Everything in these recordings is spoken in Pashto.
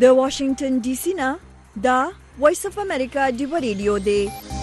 د واشنگټن ډي سي نه دا وایس اف امریکا دی ریډیو دی.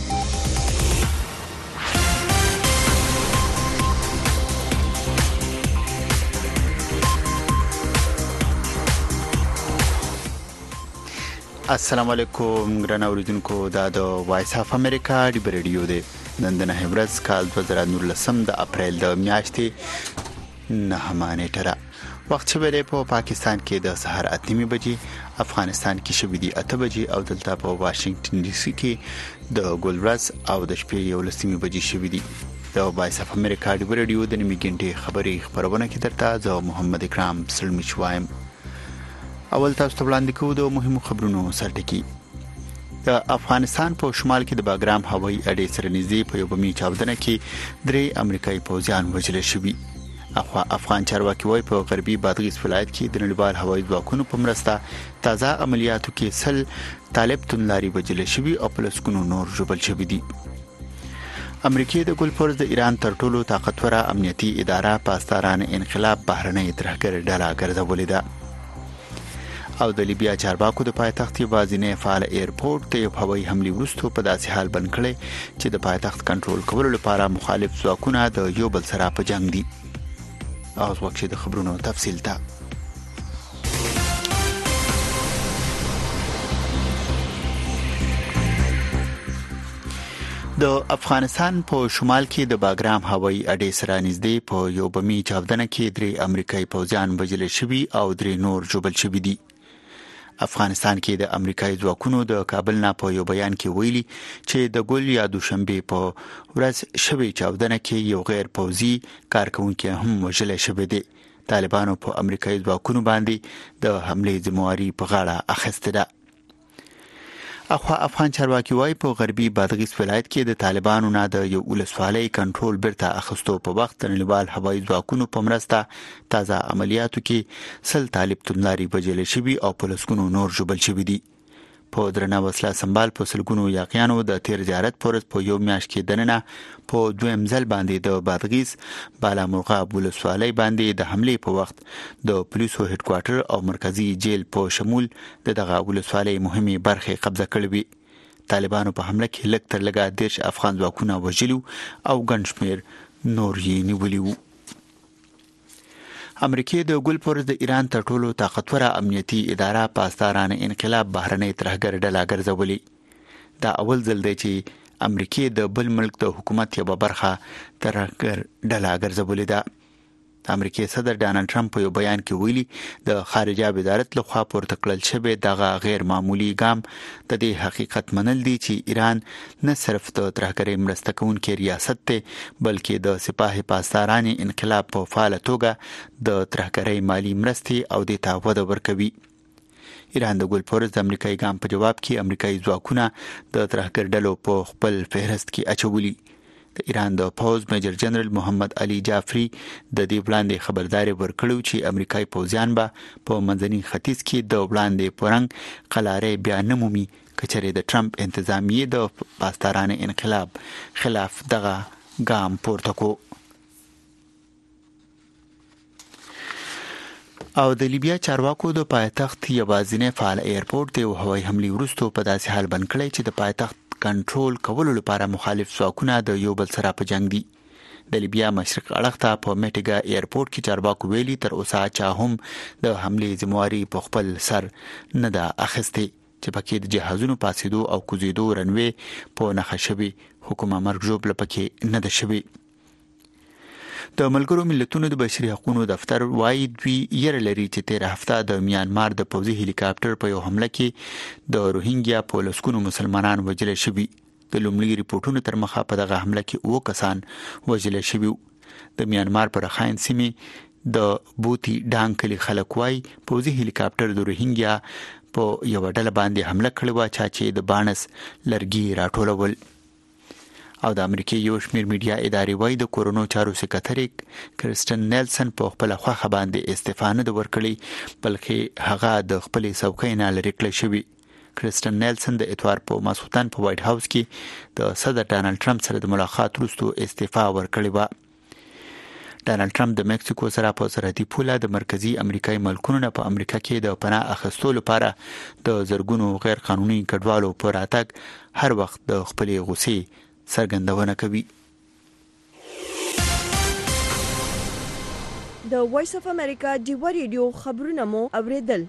السلام علیکم ګران اوریدونکو، دا د وایس اف امریکا دی ریډیو دی. نن د نهمرز کال 2019 د اپریل د میاشتې 9 نیټه وخت شوی په پاکستان کې د سحر 8 بجې، افغانستان کې شوی دی 8 بجې او دلته په واشنگټن ډي سي کې د ګولورز او د شپې 11 بجې شوی دی. د وایس اف امریکا دی ریډیو د نیمه غنټې خبري خبرونه کې درته زه محمد اکرام سلمی شوایم. اول تاسو ته وړاندې کوو د مهمو خبرونو سرټکی. د افغانستان په شمال کې د باګرام هوایي اډې سره نږدې په یو بمي چاودنه کې 3 امریکایي پوځیان وژل شوي. افغان چارواکي وايي په غربي بادغیس ولایت کې د نړیوال هوایي ځواکونو په مرسته تازه عملیاتو کې سل طالب توندلاري وژل شوي او په لسګونو نور ژوبل شوي دي. امریکای د ګلفورز د ایران تر ټولو طاقتوره امنیتي اداره پاسداران انقلاب بهرنۍ ترهګر ډله ګرځولې ده. او د لیبیا چارواکو د پایتخت یوازینی فعال ایرپورټ ته یو هوایي حمله وروسته په داسې حال بند کړي چې د پایتخت کنټرول کولو لپاره مخالف ځواکونه د یو بل سره په جنگ دي. اوس وخت د خبرونو تفصیل ته. د افغانستان په شمال کې د باګرام هوایي اډې سره نږدې په یو بمي چاودنه کې 3 امریکایي پوځیان وژل شوي او 3 نور ژوبل شوي دي. افغانستان کې د امریکایي ځواکونو د کابل نه په یو بیان کې ویلي چې د ګل یا دوشنبه په ورځ شوی چاودنه کې یو غیر پوځي کارکونکي هم وژل شوی دی. طالبانو په امریکایي ځواکونو باندې د حمله ذمہواری په غاړه اخیسته ده. افغان چارواکي وايي په غربي بادغیس ولایت کې د طالبانو نه د یو ولسوالۍ کنټرول برته اخیستو په وخت د نړیوال هوایي ځواکونو په مرسته تازه عملیاتو کې سل طالب توندلاري وژل شوي او په لسګونو نور ژوبل شوي دي. په درنه وسله سنبال په سلګونو یاقیانو د تیر زیارت پورز په یو میاشت کې دننه په دویم ځل باندې د بادغیس بالامرغاب ولسوالۍ باندې د حمله په وخت د پولیسو هډ کوارټر او مرکزی جیل په شمول دغه ولسوالۍ مهمه برخه قبضه کړې. طالبانو په حمله کې لږ تر لږه 10 افغان ځواکونه وژلي او ګڼ شمېر نور یې نیولي وو. امریکای د ګلفورز د ایران تر ټولو طاقتوره امنیتي اداره پاسداران انقلاب بهرنۍ ترهګر ډله ګرځولې. دا اول ځل دی چې امریکای د بل ملک د حکومت یوه برخه ترهګر ډله ګرځولې ده. امریکای صدر ډانلډ ټرمپ په یو بیان کې ویلي د خارجه وزارت لخوا پورته کړل شوی دغه غیر معمولی ګام د دې حقیقت منل دي چې ایران نه صرف د ترهګرۍ مرسته کوونکې ریاست دی بلکې د سپاه پاسداران انقلاب په فعاله توګه د ترهګرۍ مالی مرستې او د تعهد ورکوي. ایران د ګلفورز د امریکایي ګام په جواب کې امریکایي ځواکونه د ترهګر ډلو په خپل فهرست کې اچولي. د ایران د پوز میجر جنرال محمد علي جعفری د دې وړاندې خبرداري ورکړو چې امریکایي پوځیان به په منځني ختیځ کې د وړاندې پرنګ قلارې بیا نمومي کچره د ټرمپ انتظامیه د پاسداران انقلاب خلاف دغه ګام پورته کو. او د لیبیا چارواکو د پایتخت یوازینی فعال ایرپورټ ته هوایي حمله وروسته په داسې حال بند کړی چې د پایتخت کنټرول کولو لپاره مخالف ځواکونه د یو بل سره په جنگ دي. د لیبیا مشرق اړخ ته په میټیګا ایرپورټ کې چارواکو ویلي تر اوسه چا هم د حمله ذمہواری په خپل سر نه ده اخیستې چې پکې د جهازونو پاسېدو او کوزیدو رنوي په نښه شوی حکومت مرګ ژوبل پکې نه ده شوی. د ملګرو ملتونو د بشري حقوقو دفتر وايي دوی یې لري چې 13 هفته د میانمار د پوځي هلیکاپټر په یو حمله کې د روهینګیا په لسګونو مسلمانان وژل شوي. د لومړي ریپورتونو تر مخه په دغه حمله کې 9 کسان وژل شوي. د میانمار پر راخاین سیمې د بوتي ډانګ کلی خلک وايي پوځي هلیکاپټر د روهینګیا په یو ډله باندې حمله کړې و چې د بانس لرګي راټولول. او د امریکای یو شمېر میډیا ادارې وايي د کورونو چارو سکرټری کرستن نیلسن په خپل خوخه باندې استعفا نه ورکړي بلکې هغه د خپل څوکۍ نه لري کړی شوی. کرستن نیلسن د اتوار په ماسوتن په وایټ هاوس کې د صدر ډانلډ ټرمپ سره د ملاقات وروسته استعفا ورکړې و. ډانلډ ټرمپ د مکسیکو سره په سرحدي پوله د مرکزی امریکایي ملکونو نه په امریکا کې د پناه اخیستلو لپاره د زرګونو غیر قانوني کډوالو پر راتګ هر وخت د خپلې غوسې څرګندونه کوي. د وایس اف امریکا ډیوا ریډیو خبرونه مو اوریدل.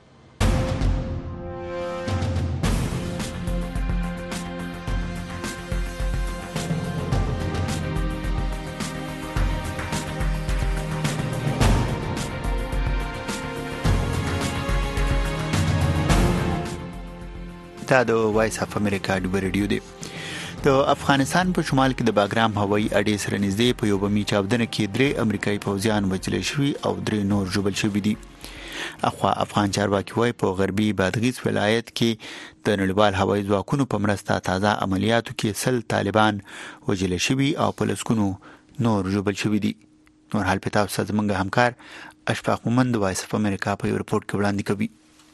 دا د وایس اف امریکا ډیوا ریډیو دی. د افغانستان په شمال کې د باګرام هوایي اډې سره نږدې په یو بمي چاودنه کې 3 امریکایي پوځیان وژل شوي او 3 نور ژوبل شوي دي. اخوا افغان چارواکي وايي په غربي بادغیس ولایت کې د نړیوال هوایي ځواکونو په مرسته تازه عملیاتو کې 100 طالبان وژل شوي او په لسګونو نور ژوبل شوي دي. نور حال په تاسو زموږ همکار اشفاق مومند د وایس اف امریکا په یو رپورت کې وړاندې کوي.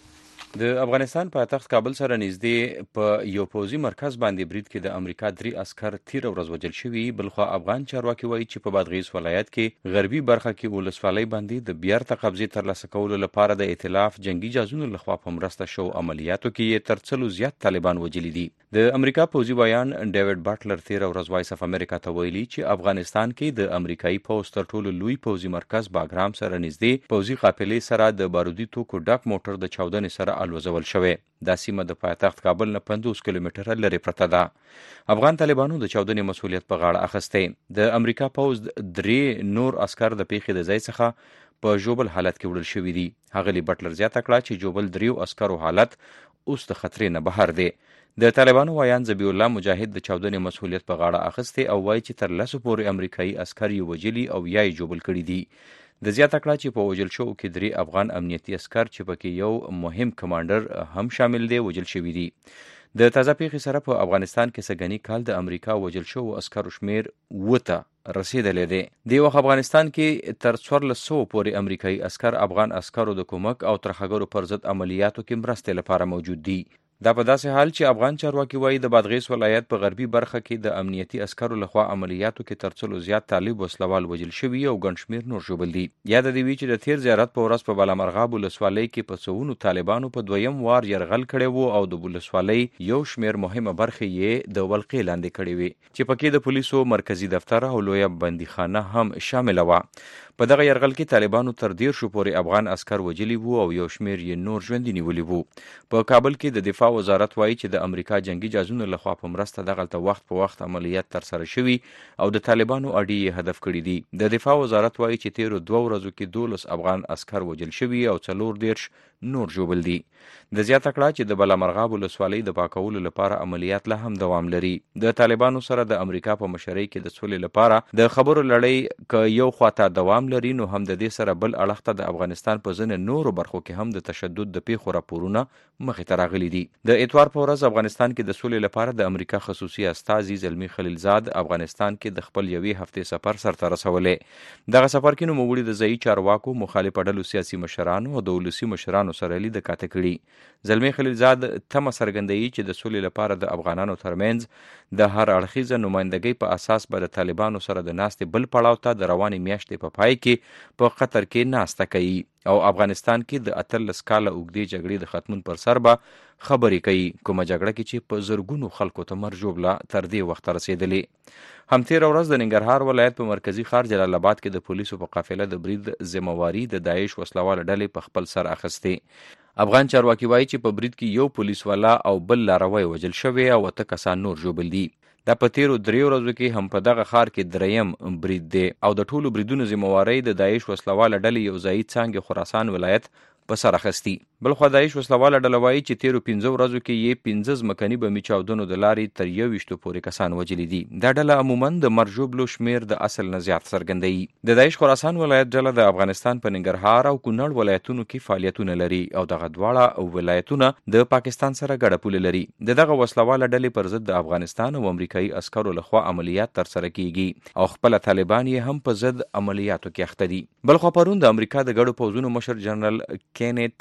د افغانستان پایتخت کابل سره نږدې په یو پوځي مرکز باندې برید کې د امریکا 3 عسكر تیر ورځ وژل شوي. بلخوا افغان چارواکي وایي چې په بادغیس ولایت کې غربي برخه کې ولسوالۍ باندې د بیرته قبضې ترلاسه کولو لپاره د ائتلاف جنگي جاسوسانو لخوا په مرسته شو عملیاتو کې تر څلو زیات طالبان وژلي دي. د امریکا پوځي وایان ډیوډ باټلر تیر ورځ وایس اف امریکا ته ویلي چې افغانستان کې د امریکایي پوځ تر ټولو لوی پوځي مرکز باګرام سره نږدې پوځي قافلې سره د بارودي توکو ډک موټر د چاودنې سره الوزول شوی. دا سیمه د پایتخت کابل نه 50 کیلومتره لرې پرته ده. افغان طالبانو د چاودنې مسؤلیت په غاړه اخیستی. د امریکا پوځ 3 نور عسكر د پیښې د ځای څخه په جوبل حالت کې وړل شوي دي. هغه باټلر زیاته کړه چې جوبل 3 عسكرو حالت اوس د خطرې نه بهر دی. د طالبانو وایان ذبیح الله مجاهد د چاودنې مسؤلیت په غاړه اخیستی او وایي چې تر 10 پورې امریکایي عسكر یې وژلي او یا یې جوبل کړي دي. د زیاته کړه چې په وژل شوو کې 3 افغان امنیتي عسكر چې پکې یو مهم کمانډر هم شامل دی وژل شوي دي. د تازه پیښې سره په افغانستان کې سګنی کال د امریکا وژل شوو عسکرو شمیر 9 رسیدلې دی. د وخت افغانستان کې تر 1400 پورې امریکایي عسكر افغان عسکرو د کومک او ترهګرو پر ضد عملیاتو کې مرستې لپاره موجود دي. دا په داسې حال چې افغان چارواکي وایي د بادغیس ولایت په غربي برخه کې د امنیتي عسکرو لخوا عملیاتو کې تر څلو زیات طالب وسلوال وژل شوي او ګڼ شمېر نور ژوبل دي. یاد دی چې د تیر زیارت په ورځ په بالامرغاب ولسوالۍ کې په څوونو طالبانو په دویم وار یرغل کړی وو او د ولسوالۍ یو شمېر مهمه برخې یې د ولقې لاندې کړې وې چې پکې د پولیسو مرکزی دفتر او لویه بندیخانه هم شامله وه. په دغه یرغل کې طالبانو تر 10 پورې افغان عسكر وژلي وو او یو شمېر یې نور ژوندي نیولي وو. په کابل کې د دفاع وزارت وایي چې د امریکا جنگي جاسوسانو لخوا په مرسته دغلته وخت په وخت عملیات ترسره شوي او د طالبانو اډې یې هدف کړي دي. د دفاع وزارت وایي چې تیرو 2 ورځو کې 12 افغان عسكر وژل شوي او 14 نور ژوبل دي. د زیاته کړه چې د بالامرغاب ولسوالۍ د پاکولو لپاره عملیات لا هم دوام لري. د طالبانو سره د امریکا په مشرۍ کې د سولې لپاره د خبرو لړۍ ک یو خواته دوام لري نو هم د دې سره بل اړخ ته د افغانستان په ځینو نورو برخو کې هم د تشدد د پیښو راپورونه مخې ته راغلي دي. د اتوار په ورځ افغانستان کې د سولې لپاره د امریکا خصوصي استازي زلمی خلیلزاد افغانستان کې د خپل یوې هفتې سفر سرته رسولې. دغه سفر کې نوموړي د ځایي چارواکو مخالف ډلو سیاسي مشرانو او د ولسي مشرانو سره لید کاته کړي. زلمی خلیلزاد تمه څرګندوي چې د سولې لپاره د افغانانو ترمنځ د هر اړخیزه نمایندګۍ په اساس به د طالبانو سره د ناستې بل پړاو ته د روانې میاشتې په پای کې په قطر کې ناسته کوي او افغانستان کې د 18 کاله اوږدې جګړې د ختمون پر سر به خبرې کوي، کومه جګړه کې چې په زرګونو خلکو ته مرګ ژوبله تر دې وخته رسېدلې. هم تېره ورځ د ننګرهار ولایت په مرکزي ښار جلال آباد کې د پولیسو په قافله د برید ذمهواري د داعش وسلواله ډلې په خپل سر اخیستې. افغان چارواکي وایي چې په برید کې یو پولیس والا او بل لاروی وژل شوی او 8 کسان نور ژوبل دي. دا په تیرو 3 ورځو کې هم په دغه ښار کې دریم برید دی او د ټولو بریدونو ذمهواری د داعش وسلواله ډلې یو ځایي څانګې خراسان ولایت په سر اخیستی. بلخوا داعش وسلواله ډله وایي چې تیرو 15 ورځو کې یې 15 ځمکني بمي چاودنو د لارې تر 21 پورې کسان وژلي دي. دا ډله عموما د مرګ ژوبلو شمیر د اصل نه زیات څرګندوي. د داعش خراسان ولایت ډله د افغانستان په ننګرهار او کونړ ولایتونو کې فعالیتونه لري او دغه دواړه ولایتونه د پاکستان سره ګډه پوله لري. دغه وسلواله ډلې پر ضد د افغانستان او امریکایي عسکرو لخوا عملیات ترسره کیږي او خپل طالبان یې هم په ضد عملیاتو کې اخته دي. بلخوا پرون د امریکا د ګډو پوځونو مشر جنرال کینیت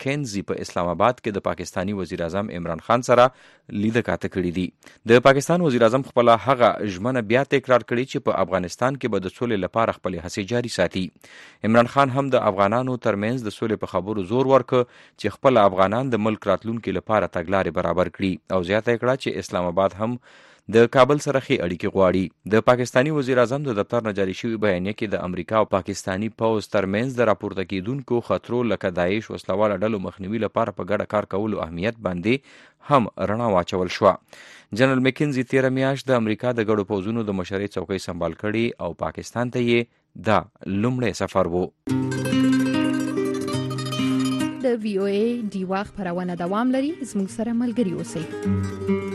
مکینزي په اسلام آباد کې د پاکستانی وزیر اعظم عمران خان سره لیده کاته کړي دي. د پاکستان وزیر اعظم خپل هغه ژمنه بیا تکرار کړي چې په افغانستان کې به د سولې لپاره خپل هڅې جاري ساتي. عمران خان هم د افغانانو ترمنځ د سولې په خبرو زور ورکړ چې خپل افغانان د ملک راتلونکو لپاره تګلارې برابر کړي او زیاته کړه چې اسلام آباد هم د کابل سره ښې اړیکې غواړي. د پاکستانی وزیر اعظم د دفتر نه جاري شوی بیانیه کې د امریکا او پاکستانی پوځ ترمنځ د راپورته کیدونکو خطرو لکه داعش وسلواله ډلو مخنیوي لپاره په ګډه کار کولو اهمیت باندې هم رڼا واچول شوه. جنرال مکینزي 13 میاشت د امریکا د ګډو پوځونو د مشرۍ څوکۍ سمبال کړي او پاکستان ته یې دا لومړی سفر و. د VOA دی واخ پرونه دوام لري. زموږ سره ملګري اوسئ.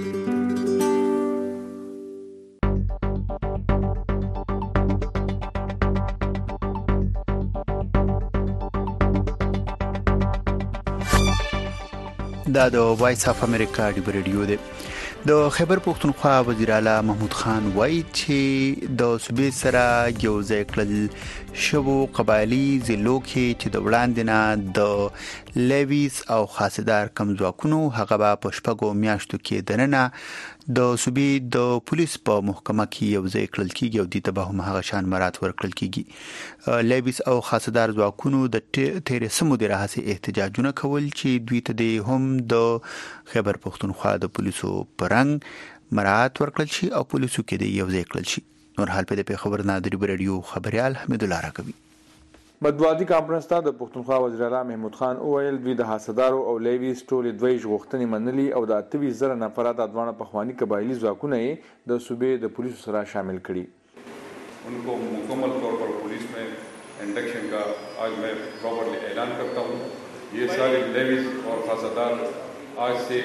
دا د وایس اف امریکا ډیبر ریډیو دی. د خیبر پختونخوا وزیر اعلی محمود خان وایي چې د صوبې سره یو ځای کړل شوو قبایلی ضلعو کې چې د وړاندې نه د لیویز او خاصدار کمزواکونو هغه به په شپږو میاشتو کې دننه د صوبې د پولیس په محکمه کې یو ځای کړل کېږي او د به هم هغه شان مراد ورکړل کېږي. لیویز او خاصدار ځواکونو د تیرې سمو د راهسي احتجاجونه کول چې دوی ته هم د خیبر پختونخوا د پولیسو پرنګ مراد ورکړل شي او پولیسو کې د یو ځای کړل شي. نور حال په دې خبر نه د ریډیو خبريال حمید الله راکوي. مطبوعاتي کانفرنس ته د پښتونخوا وزیر اعلی محمود خان اویل دوی د حسدارو او لیویز ټولې دوی غوښتنې منلي او د 28,000 نفرات د ادوانه پخوانی قبایلی ځواکونه د صوبې د پولیسو سره شامل کړي. उनको मुकम्मल तौर पर पुलिस में इंडक्शन का आज मैं प्रॉपर्ली ऐलान करता हूँ. ये सारे लेविस और खासादार आज से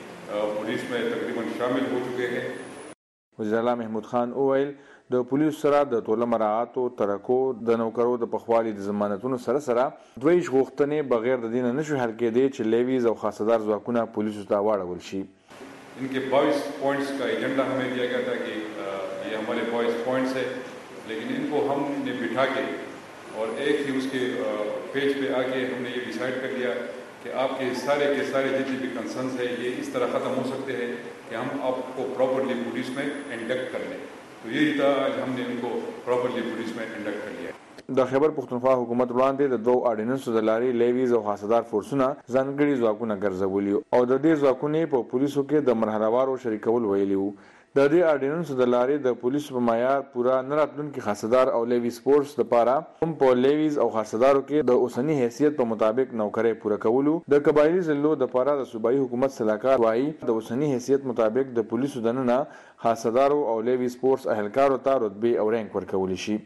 पुलिस में तकरीबन शामिल हो चुके हैं. وزیر اعلی محمود خان اویل د پولیسو سره د ټوله مراعاتو ترکو د نوکرو د پخوالي د ضمانتونو سره دوی غوښتنې بغیر د دین نشو حل کېدی چې لیویز او خاصدار ځواکونه پولیسو ته واړول شي. इनके 22 पॉइंट्स का एजेंडा हमें दिया गया था कि ये हमारे 22 पॉइंट्स है, लेकिन इनको हमने बिठा के और एक ही उसके पेज पे आके हमने ये डिसाइड कर लिया कि आपके सारे के सारे जितने भी कंसर्न्स है ये इस तरह ख़त्म हो सकते हैं कि हम आपको प्रॉपर्ली पुलिस में इंडक्ट कर लें. तो यही था, आज हमने उनको प्रॉपर्ली पुलिस में इंडक्ट कर लिया. د خیبر پختونخوا حکومت وړاندې د دوه اډیننسو د لارې لیویز او خاصدار فورسونه ځانګړي ځواکونه ګرځولي او د دې ځواکونو په پولیسو کې د مرحلهوارو شریکول ویلي وو. د دې اډیننسو د لارې د پولیسو په معیار پورا نه راتلونکي خاصدار او لیویز فورس لپاره هم په لیویز او خاصدارو کې د اوسنی حیثیت په مطابق نوکرۍ پوره کولو. د قبایلی ضلعو د لپاره د صوبایي حکومت صلاحکار وايي د اوسنی حیثیت مطابق د پولیسو دننه خاصدارو او لیویز فورس اهلکارو ته رتبه او رینک ورکول شي.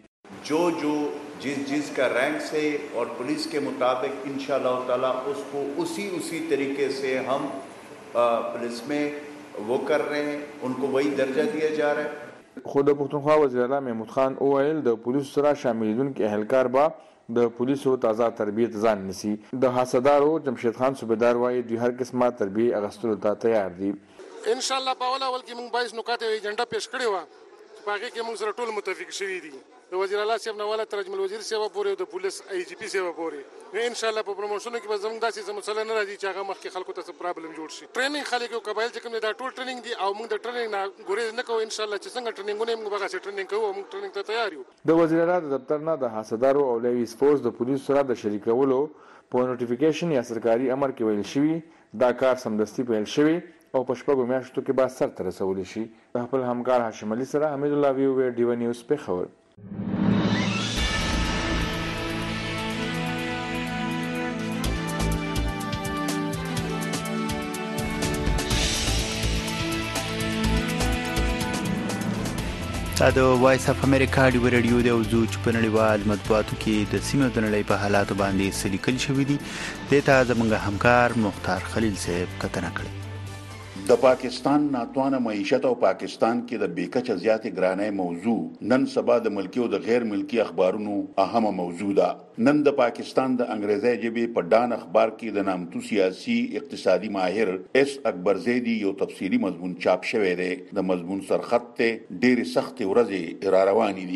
जो जिस का रैंक से और पुलिस के मुताबिक इंशाअल्लाह ताला उसको उसी तरीके से हम पुलिस में वो कर रहे हैं, उनको वही दर्जा दिया जा रहा है. خود پختونخوا وزیر اعلی محمود خان اویل د پولیسو سره شاملېدونکي اهلکار به د پولیسو تازه تربیت ځان نسی. د حسدارو جمشید خان صوبیدار وايي دوی هر قسمه تربیه اغستلو ته تیار دي. ان شاء الله په اول کې موږ 22 نکات ایجنډا پیش کړی و چې هغه کې موږ سره ټول متفق شوي دي. د وزیر اعلی صاحب نواله ترجمه الوزیر سیوا پورې او د پولیس آی جی پی سیوا پورې ان شاء الله په پروموشنونو کې به زموږ داسې مسله نه راځي چې هغه مخکې خلکو ته څه پرابلم جوړ شي. ټریننګ خلک او قبایل چې کوم دا ټول ټریننګ دي او موږ د ټریننګ نه ګورې نه کوو. ان شاء الله چې څنګه ټریننګونه موږ به هغه ټریننګ کوو او موږ ټریننګ ته تیار یو. د وزیر اعلی د دفتر نه د حسدارو او لیویز فورس د پولیسو سره د شریکولو په نوټیفیکیشن یا سرکاري امر کې ویل شوی دا کار سمدستي پیل شوی او په شپږو میاشتو کې به سرته رسولی شي. د خپل همکار هاشم علي سره حمید الله وی ډیو نیوز په خبر. دا د وایس اف امریکا ډیو ریډیو د اوزو چې په نړیوال مطبوعاتو کې د سیمې د نړۍ په حالاتو باندې سلیکل شوی دي. دته زمونږ همکار مختار خلیل صاحب کتنه کړې. د پاکستان ناتوانه معیشت او پاکستان کې د بیکچه زیاتې ګرانۍ موضوع نن سبا د ملکی او د غیر ملکی اخبارونو اهمه موضوع ده. نن د پاکستان د انګریزي ژبې په ډان اخبار کې د نامتو سیاسي اقتصادي ماهر اس اکبر زیدی یو تفصیلی مضمون چاپ شوی دی. د مضمون سرخط ته ډېر سخت ورځې را روانې دي.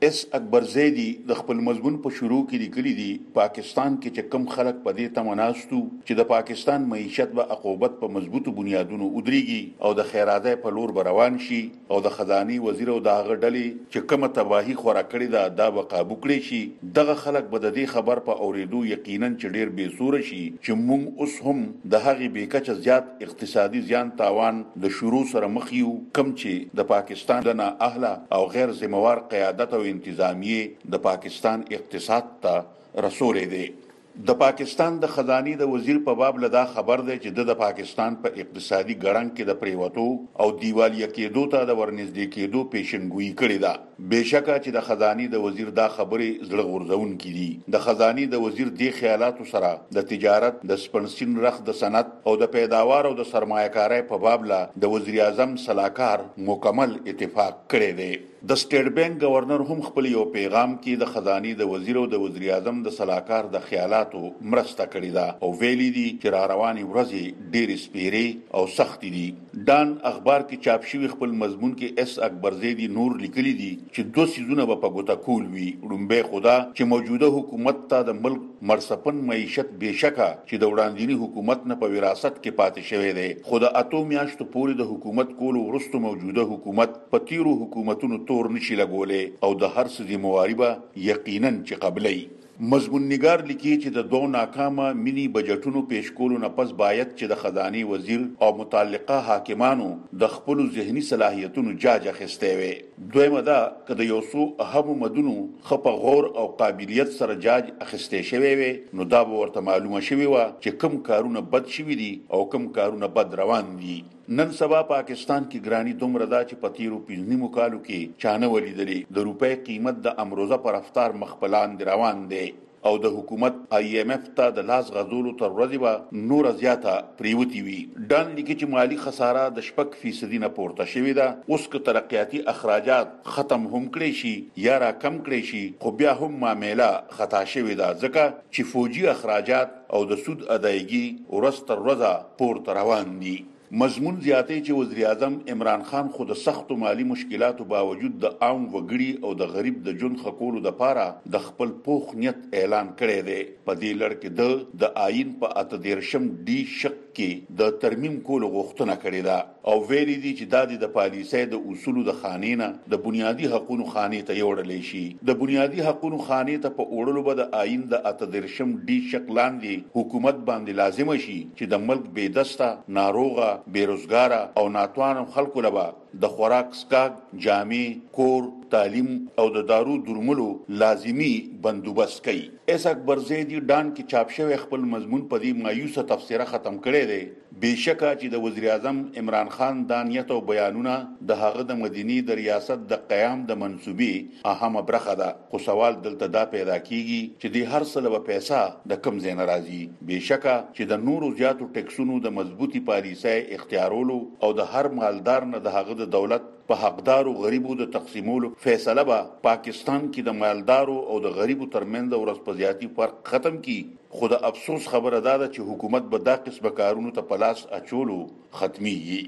اس اکبر زیدی د خپل مضمون په شروع کې لیکلي دي پاکستان کې چې کم خلک په دې تمناستو چې د پاکستان معیشت به عقوبت په مضبوطو بنیادونو ودرېږي او د خیراتۍ په لور به روان شي او د خزاني وزیر او د هغه ډلې چې کومه تباهي خوره کړې ده دا به قابو کړی شي. دغه خلک به د دې خبر په اورېدو یقینا چې ډېر بېسوره شي چې موږ اوس هم د هغې بېکچه زیات اقتصادي زیان تاوان د شروع سره مخ یو کم چې د پاکستان د نااهله او غیر ذمہوار قیادت او انتظامیه د پاکستان اقتصاد ته رسولې دی. د پاکستان د خزاني د وزیر په باب لدا خبر دی چې د پاکستان په اقتصادي ګړنګ کې د پریوتو او دیوالیا کېدو ته د ورنږدې کېدو پیشنګوئی کړې ده. بهشکه چې د خزاني د وزیر دا خبرې زړه غورځونکې دي. د خزاني د وزیر د خیالاتو سره د تجارت د سپنسین رخ د صنعت او د پیداوار او د سرمایه‌کارۍ په باب لا د وزیر اعظم صلاحکار مکمل اتفاق کړی دی. د سټیټ بانک گورنر هم خپل یو پیغام کې د خزاني د وزیر او د وزیر اعظم د صلاحکار د خیالاتو مرسته کړې ده او ویلي دي چې را روانې ورځې ډېرې سپیرې او سختې دي. ډان اخبار کې چاپ شوی خپل مضمون کې اس اکبر زیدی نور لیکلي دي چې دوه سیزونه به په ګوته کول وي. لومبی خدا چې موجوده حکومت ته د ملک مرسپن معیشت بهشکه چې د وړاندینی حکومت نه په وراثت کې پاتې شوی دی خو د اتو میاشتو پورې د حکومت کولو وروسته موجوده حکومت په تیرو حکومتونو تور نشي لګولې او د هر څه ذمہواري به یقینا چې قبلې. مضمون نگار لیکي چې د دوه ناکامه مینی بجټونو پیش کولو نه پس باید چې د خزاني وزیر او متعلقه حاکمانو د خپل ذهني صلاحیتونو جاج اخیسته وي. دویمه دا که د یو څو اهم مدونو خپه غور او قابلیت سره جاج اخیسته شوی وي نو دا به ورته معلومه شوی و چې کم کارونه بد شوي دي او کم کارونه بد روان دي. نن سبا پاکستان کې ګرانی دومره ده چې په تیرو 15 کالو کې چانه ولیدلې د روپۍ قیمت د امروزه پر رفتار مخبلان روان دی او د حکومت IMF ته د لاس غزولو تر ورځې به نور زیاته پریوتی وي. ډان لیکي چې مالی خساره د 6% نه پورته شوې ده. اوس که ترقیاتي اخراجات ختم هم کړی شي یا را کم کړی شي خو بیا هم معامله خطا شوې ده ځکه چې فوجي اخراجات او د سود ادایګي ورځ تر ورځه پورته روان دي. مضمون زیاتی چې وزیر اعظم عمران خان خو د سختو مالی مشکلاتو باوجود د عام وګړي او د غریب د ژوند ښه کولو دپاره د خپل پوخ نیت اعلان کړی دی. په دې لړ کې د آئین په 38 ډي شق کې د ترمیم کولو غوښتنه کړې ده او ویلي دي چې دا د پالیسۍ د اصولو د خانې نه د بنیادي حقوقو خانې ته یوړلی شي. د بنیادي حقوقو خانې ته په وړلو به د آئین د 38 ډي شق لاندې حکومت باندې لازمه شي چې د ملک بېدسته ناروغه بیروزګاره او ناتوانو خلکو لپاره د خوراک سکاک جامې کور تعلیم او د دارو درملو لازمی بندوبست کوي. اس اکبر زیدی ډان کې چاپ شوی خپل مضمون په دې مایوسه تفسیره ختم کړی دی. بهشکه چې د وزیر اعظم عمران خان د نیت او بیانونه د هغه د مدینی د ریاست د قیام د منسوبې اهمه برخه ده خو سوال دلته دا پیدا کیږي چې د هر څه له پیسې د کم ځای نه راځي. بهشکه چې د نورو زیاتو ټیکسونو د مضبوطی پالیسۍ اختیارولو او د هر مالدار نه د هغه د دولت په حقدارو غریبو د تقسیمولو فیصله به پاکستان کې د مالدارو او د غریبو ترمنځ ورځ په زیاتی فرق ختم کی. خو د افسوس خبره ده چې حکومت به دا قسمه کارونو ته په لاس اچولو ختمیږي.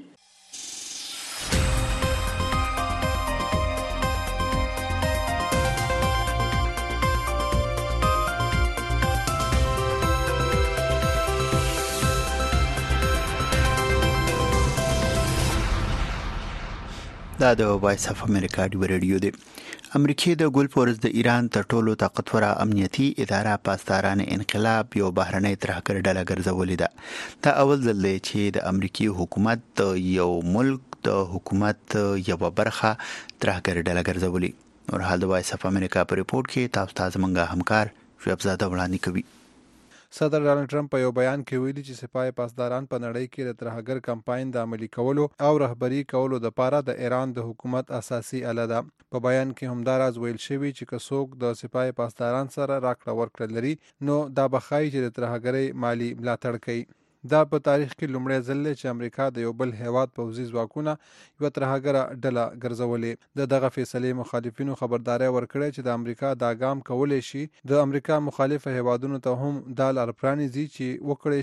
دا د وایس اف امریکا دی ریډیو دی. امریکای د ګل فورس د ایران تر ټولو طاقتوره امنیتي اداره پاسداران انقلاب یو بهرنۍ ترهګر ډله ګرځولې ده. دا اول ځل دی چې د امریکای حکومت د یو ملک د حکومت یو برخه ترهګر ډله ګرځولې. نور حال د وایس اف امریکا په ریپورت کې تاسو ته زمونږ همکار شعیب زاده وړاندې کوي. صدر ډانلډ ټرمپ په یو بیان کې ویلي چې سپاه پاسداران په نړۍ کې د ترهګر کمپاین د عملي کولو او رهبری کولو لپاره د ایران د حکومت اساسي اله ده. په بیان کې همداراز ویل شوی چې که څوک د سپاه پاسداران سره راکړه ورکړه لري نو دا بخای چې د ترهګرۍ مالی ملاتړ کوي. دا په تاریخ کې لومړی ځل دی چې امریکا د یو بل هیواد پوځي ځواکونه یوه ترهګره ډله ګرځولې. دغه فیصلې مخالفینو خبرداری ورکړی چې د امریکا دا ګام کولی شي د امریکا مخالفه هیوادونو ته هم دا لار پرانیزي چې وکړی شي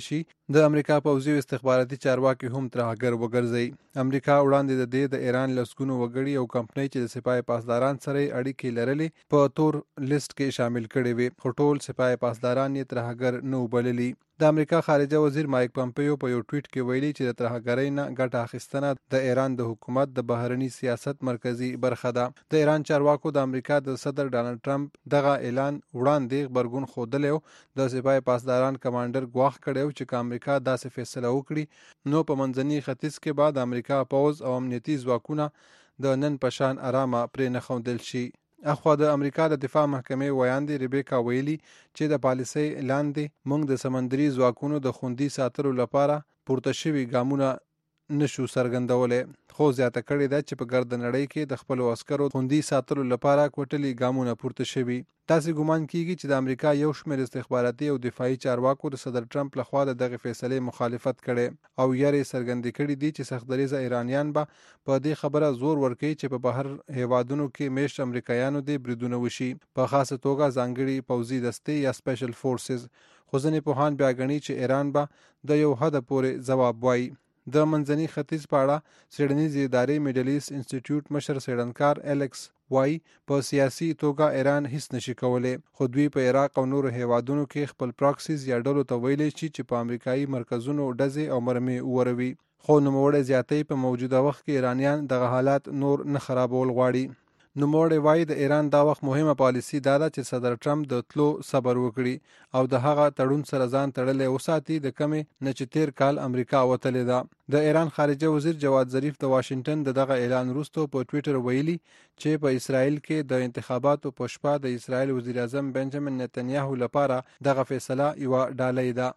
د امریکا پوځي او استخباراتي چارواکي هم ترهګر وګرځي. امریکا وړاندې د دې د ایران لسګونو وګړي او کمپنۍ چې د سپاه پاسداران سره اړیکې لرلې په تور لیست کې شامل کړي وي، خو ټول سپاه پاسداران یې ترهګر نه وبللي. د امریکا خارجه وزیر مایک پمپیو په یو ټویټ کې ویلي چې د ترهګرۍ نه ګټه اخیستنه د ایران د حکومت د بهرني سیاست مرکزی برخه ده. د ایران چارواکو د امریکا د صدر ډانلډ ټرمپ دغه اعلان وړاندې غبرګون ښودلی او د سپاه پاسداران کمانډر ګواښ کړی چې که امریکا داسې فیصله وکړي نو په منځني ختیځ کې به د امریکا پوځ او امنیتي ځواکونه د نن په شان آرامه پرې نه ښودل شي. اخوا د امریکا د دفاع محکمې ویاندې ریبیکا ویلي چې د پالیسۍ لاندې موږ د سمندري ځواکونو د خوندي ساتلو لپاره پورته شوي ګامونه نشو څرګندولی، خو زیاته کړې ده چې په ګرد نړۍ کې د خپلو عسکرو خوندي ساتلو لپاره کوټلي ګامونه پورته شوي. داسې ګمان کیږي چې د امریکا یو شمېر استخباراتي او دفاعي چارواکو د صدر ټرمپ لخوا د دغې فیصلې مخالفت کړی او یارې څرګندې کړي دي چې سختدریځه ایرانیان به په دې خبره زور ورکوي چې په بهر هیوادونو کې میشت امریکایانو دې بریدونه وشي، په خاصه توګه ځانګړي پوځي دستې یا سپیشل فورسز. خو ځینې پوهان بیا ګڼي چې ایران به د یو حده پورې ځواب وایي. د منځني ختیځ په اړه څېړنیزې ادارې میډل ایسټ انسټیټیوټ مشر څېړنکار الیکس وایي په سیاسي توګه ایران هیڅ نشي کولی، خو دوی په عراق او نورو هیوادونو کې خپل پراکسیز یا ډلو ته ویلی شي چې په امریکایي مرکزونو ډزې او مرمۍ ووروي. خو نوموړی زیاتوي په موجوده وخت کې ایرانیان دغه حالات نور نه خرابول غواړي. نوموړی وایي د ایران دا وخت مهمه پالیسي دا ده چې صدر ټرمپ د تلو صبر وکړي او د هغه تړون سره ځان تړلی وساتي د کمې نه چې تیر کال امریکا وتلې ده. د ایران خارجه وزیر جواد ظریف د واشنگټن د دغه اعلان وروسته په ټویټر ویلي چې په اسرائیل کې د انتخاباتو په شپه د اسرائیل وزیر اعظم بنجامین نتنیاهو لپاره دغه فیصله یوه ډالۍ ده.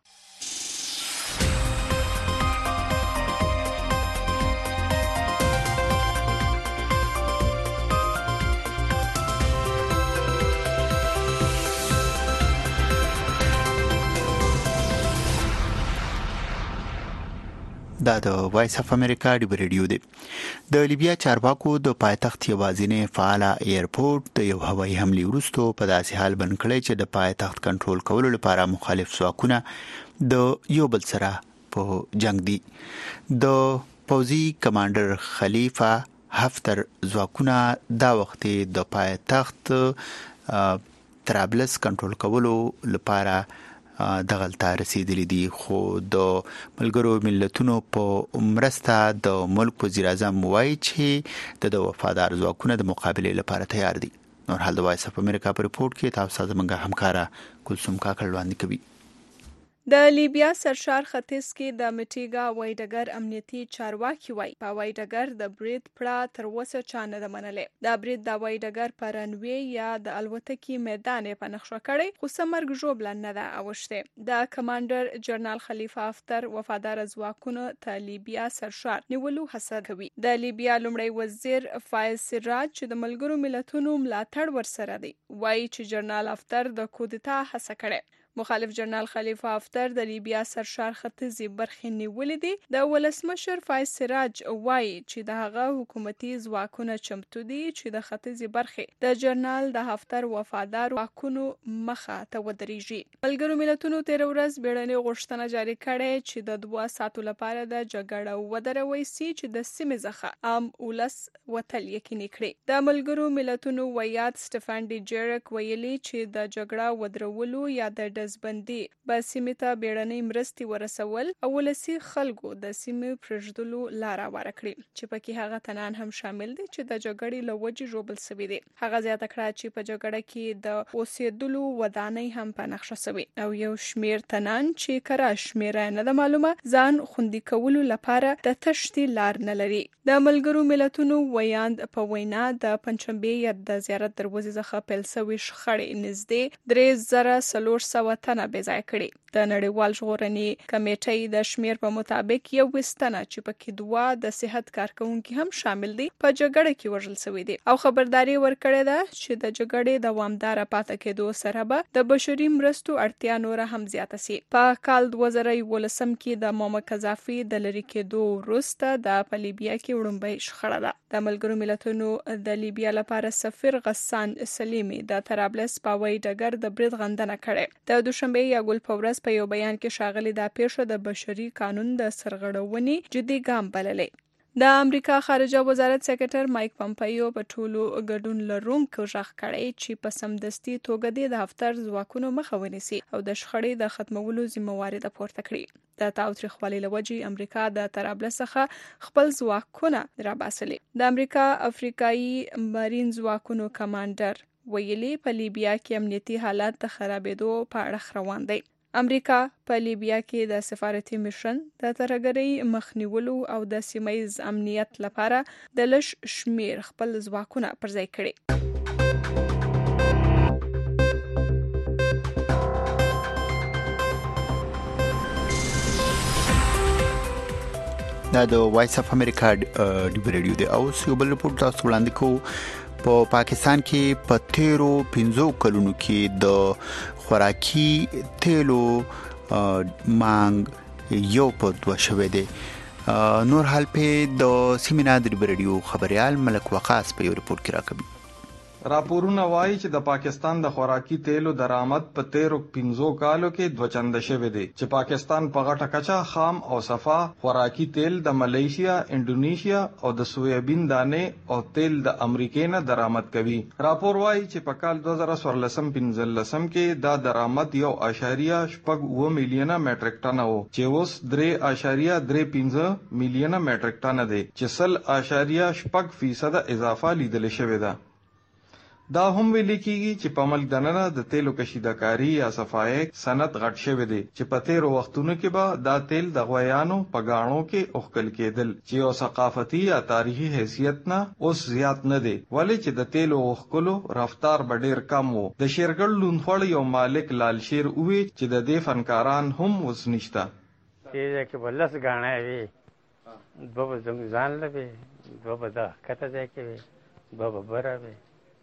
دا د وایس اف امریکا ډیبر ریډیو دی. د لیبیا چارواکو د پایتخت یوازینی فعال ایرپورټ د یو هوایي حملې وروسته په داسې حال بند کړی چې د پایتخت کنټرول کولو لپاره مخالف ځواکونه د یو بل سره په جنگ دي. د پوځي کمانډر خلیفه حفتر ځواکونه دا وخت د پایتخت طرابلس کنټرول کولو لپاره دغلته رسیدلی دي، خو د ملګرو ملتونو په مرسته د ملک وزیر اعظم وایي چې د وفادار ځواکونه د مقابلې لپاره تیار دي. نور حال د وایس اف امریکا په رپورت کې تاسو زموږ همکاره کلثوم کاکړ وړاندې کوي. د لیبیا سرشار ختیځ کې د میټیګا هوایي ډګر امنیتي چارواکي وایي په هوایي ډګر د برید پړه تر اوسه چا نه ده منلې. دا برید د هوایي ډګر په رنوی یا د الوتکې میدان یې په نقشه کړی، خو څه مرګ ژوبله نه ده اوښتې. د کمانډر جنرال خلیفه حفتر وفادار ځواکونو ته لیبیا سرشار نیولو هڅه کوي. د لیبیا لومړی وزیر فایز سراج چې د ملګرو ملتونو ملاتړ ورسره دی وایي چې جنرال حفتر د کودتا هڅه کړې. مخالف جنرال خلیفه حفتر د لیبیا سرشار ختیځې برخې نیولې دي. د ولسمشر فایز سراج وایي چې د هغه حکومتي ځواکونه چمتو دي چې د ختیځې برخې د جنرال د حفتر وفادار ځواکونو مخه ته ودرېږي. ملګرو ملتونو تېره ورځ بیړنۍ غوښتنه جاري کړې چې د 2 ساعتو لپاره د جګړه ودروي سي چې د سیمې څخه عام ولس وتل یقیني کړي. د ملګرو ملتونو ویاد سټفان ډیجرک ویلي چې د جګړه ودرولو یا د ډزبندي به سیمې ته بیړنۍ مرستې ورسول او ولسي خلکو د سیمې پرېږدلو لاره واره کړي، چې پکې هغه تنان هم شامل دي چې د جګړې له وجې ژوبل سوي دي. هغه زیاته کړه چې په جګړه کې د اوسېدلو ودانۍ هم په نقشه سوي او یو شمیر تنان چې کره شمیره نه ده معلومه ځان خوندي کولو لپاره د تښتې لار نه لري. د ملګرو ملتونو ویاند په وینا د پنجشنبې یا د زیارت دروازې څخه پیل سوي شخړې نږدې 3400 تنه بې ځای کړي. د نړیوال ژغورنې کمیټې د شمیر په مطابق 21 تنه چې پکې 2 د صحت کارکونکي هم شامل دي په جګړه کې وژل شوي دي او خبرداري ورکړې ده چې د جګړې دوامداره پاتې کېدو سره به د بشري مرستو اړتیا نور هم زیاته سي. په کال 2011 کې د معمر قذافي د لری کېدو وروسته د لیبیا کې وړومبۍ شخړه ده. د ملګرو ملتونو د لیبیا لپاره سفیر غسان سلیمي د طرابلس په هوایي ډګر د برید غندنه کړې. د د دوشنبه یا ګل په ورځ په یو بیان کې ښاغلي دا پیښه د بشري قانون د سرغړونې جدي ګام بللې. د امریکا خارجه وزارت سکرټر مایک پمپیو په ټولو ګډون لرونکو ژغ کړی چې په سمدستي توګه د هفتر ځواکونو مخه ونیسي او د شخړې د ختمولو ذمہواري د پورته کړي. د تاوتریخوالي له وجې امریکا د طرابلس څخه خپل ځواکونه راباسلي. د امریکا افریقایي مارین ځواکونو کمانډر ویلي په لیبیا کې امنیتي حالات د خرابېدو په اړه روان دی. امریکا په لیبیا کې د سفارتي میشن د ترهګرۍ مخنیولو او د سیمه‌ییز امنیت لپاره د لږ شمیر خپل ځواکونه پرځای کړي. دا د وایس اف امریکا ډیبر ریډیو دی. او یو بل رپورټ تاسو وړاندې کوو. په پاکستان کې په 13 کلونو کې د خوراکي تیلو مانګ یو په 2 شوه دی. نور حال په د سیمینار د ریډیو خبريال ملک وقاص په یو رپورت کې راکوي. راپورونه وایي چې د پاکستان د خوراکي تیلو درآمد په 13 کالو کې 2 چنده شوی دی چې پاکستان په غټه کچا خام او صفا خوراکي تیل د ملیشیا، انډونیشیا او د سویابین دانې او تیل د امریکا نه درآمد کوي. راپور وایي چې په کال 2014-15 کې دا درآمد 1.8 میلیونه میټریک ټن وو چې اوس 3.35 میلیونه میټریک ټن دی چې 0.8% اضافه لیدل شوې ده. دا هم ویل کیږي چې په ملک دننه د تیلو کشیدکاری یا صفایي صنعت غټ شوی دی چې په تیر وختونو کې به دا تیل د غویانو په غاڼو کې اوخکل کېدل چې یو ثقافتي یا تاریخي حیثیت نه اوس زیات نه دی ولی چې د تیلو اوخکلو رفتار به ډیر کم وو. د شیرګل لونخوړ یو مالک لال شیر وی چې د دې فنکاران هم اوس نشته. دې کې بلس غاڼه وی دوه ځان لوي دوه دا کته ځای کې وی دوه برابر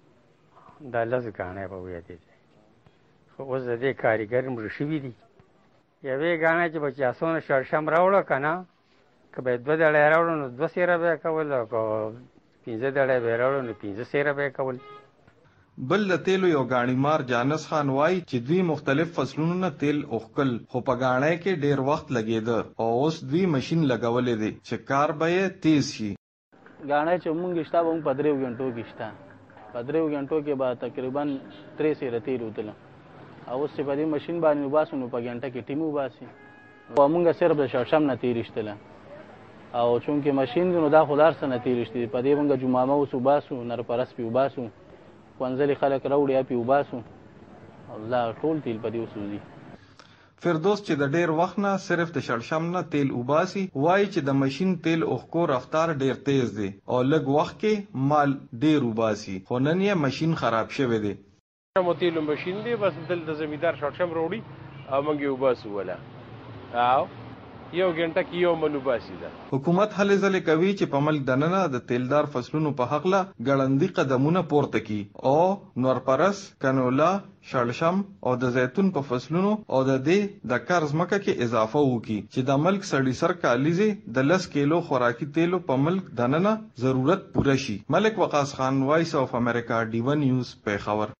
دا لږ غاڼه په ویا دي خو اوس د دې کاریګر مړ شوي دي. یوې غاڼه چې بچاسونه شړشم راوړه کنه که به 2 دړې راوړو نو 2 سیره به کول او 15 دړې به راوړو نو 15 سیره به کول. بل د تیلو یو غاڼیمار جانس خان وای چې دوی مختلف فصلونو نه تیل اوخکل خو په غاڼه کې ډیر وخت لګیده او اوس دوی ماشين لګولې دي چې کار به تیز شي. غاڼه چې مونږ شته مونږ په 3 غنټو کې شته په 3 غنټو کې به تقریبا 3 سیره تیر وتل او اوس په دې ماشين باندې وباسو نو په غنټه کې ټیمو باسي او مونږ صرف د شړشم نه تیرشتل او چونکه ماشين نو دا خدار سره تیرشتي په دې مونږ جمعه اوس وباسو نر پرس پی وباسو کوانځلي خلک راوړي پی وباسو الله ټول تیل په دې وسوځي. فردوس چې د ډیر وخت نه صرف د شړشم نه تیل وباسي وایي چې د ماشين تیل اوخکو رفتار ډیر تیز دی او لږ وخت کې مال ډیر وباسي خو نن یې ماشين خراب شوی دی. مو تیل ماشين دی بس دل د زمیدار شړشم وروړي او موږ یې وباسو ولا او یو غنټه کې یو منو باسي ده. حکومت هلې ځلې کوي چې په ملک دننه د تیلدار فصلونو په حق له ګړندي قدمونه پورته کی او نورپرس، کنولا، شړشم او د زیتون په فصلونو او د دې د قرض مکه کې اضافه وکړي چې د ملک سړی سر کالیزه د 10 کیلو خوراکي تیلو په ملک دننه ضرورت پوره شي. ملک وقاص خان، وایس اف امریکا، ډیون نیوز، پیښور.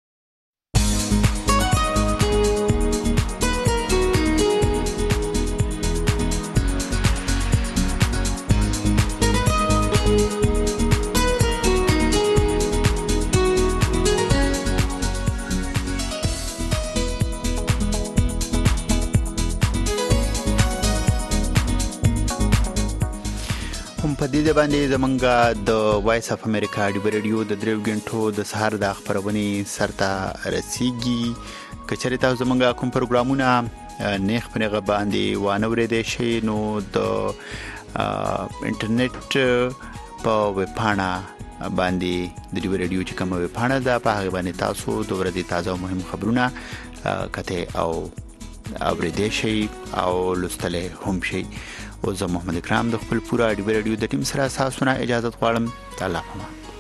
په دې باندې زمونږ د وایس اف امریکا ډیبر ریډیو د 3 غنټو د سهار د خبرونې سرته رسیږي. کچره تاسو زمونږ کوم پروګرامونه نیخ پنهغه باندې وانورې دي شي نو د انټرنیټ په وپاڼه باندې د ډیبر ریډیو چې کوم وپاڼه ده په هغه باندې تاسو د ورځې تازه او مهم خبرونه کته او اورېدې شي او لوستلې هم شي. او زه محمد اکرام د خپل پورا ډیبر ریډیو د ټیم سره تاسو نه اجازه غواړم. الله پامان.